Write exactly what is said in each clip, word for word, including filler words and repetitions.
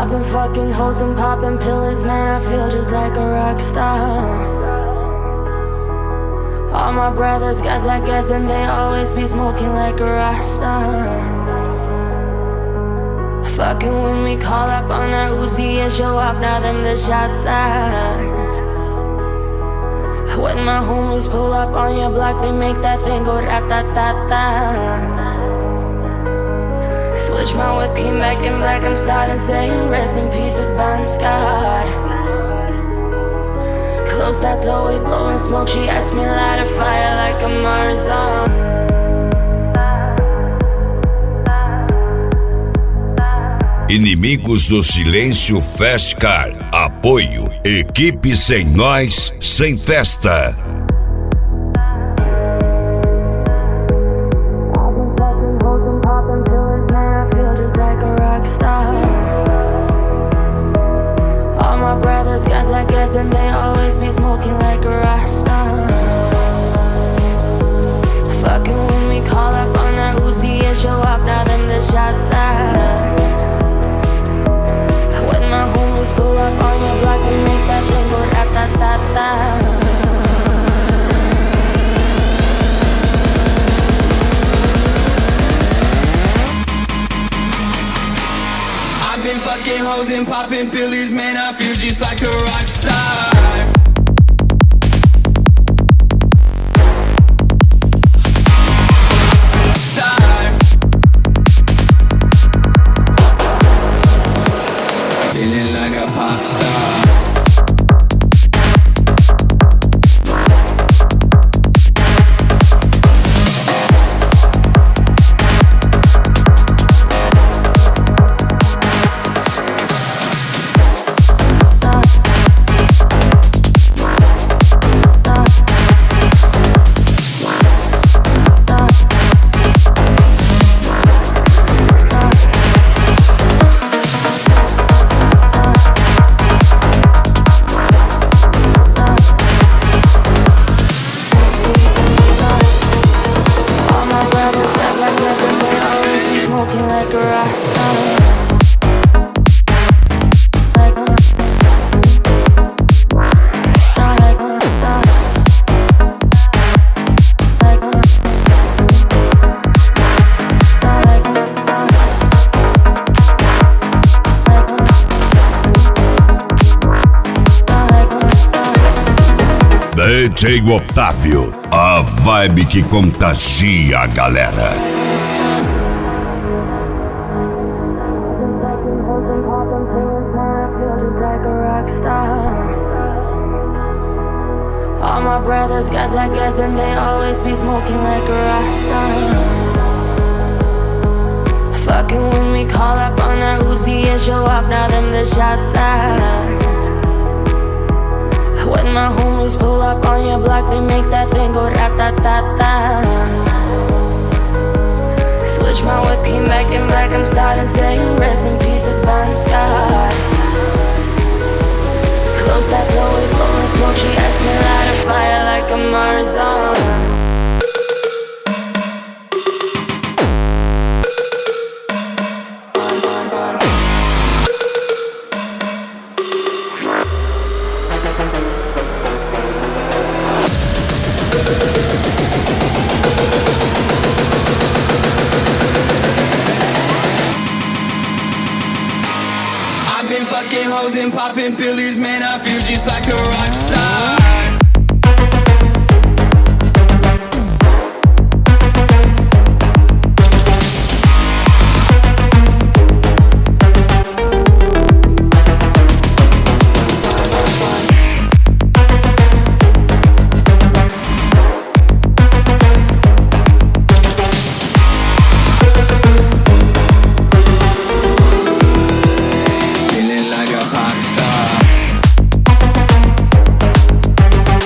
I've been fucking hoes and popping pills, man, I feel just like a rock star. All my brothers got that gas and they always be smoking like a Rasta. Fucking when we call up on our Uzi and show off, now them the shot that. When my homies pull up on your block, they make that thing go rat-ta-ta-ta. Switch my whip, came back in black, I'm starting saying rest in peace to Bon Scott. Close that door, we blowing smoke, she asked me light a fire like a Marzon. Inimigos do Silêncio Festcar. Apoio. Equipe sem nós, sem festa. Got like gas and they always be smoking like a Rasta. Fucking when we call up on our Uzi and show off, now them the shot that. When my homies pull up on your block, they make that thing go rat-ta-ta-ta. I've been fucking hoes and popping pills, man, I feel just like a rock star. Feeling like a pop star. D J Otávio, a vibe que contagia a galera. All my brothers got that gas and they always be smoking like a Rasta. Fucking when we call up on our Uzi and show off, now them the shot that. When my homies pull up on your block, they make that thing go rat-ta-ta-ta. Switch my whip, came back in black, I'm starting saying rest in peace to Bon Scott. Close that door, we blowing smoke, she asked me light a fire like a Marzon. Fucking hoes and popping pills, man, I feel just like a rock star. Feeling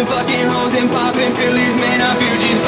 been fucking hoes and popping pillies, man, I feel just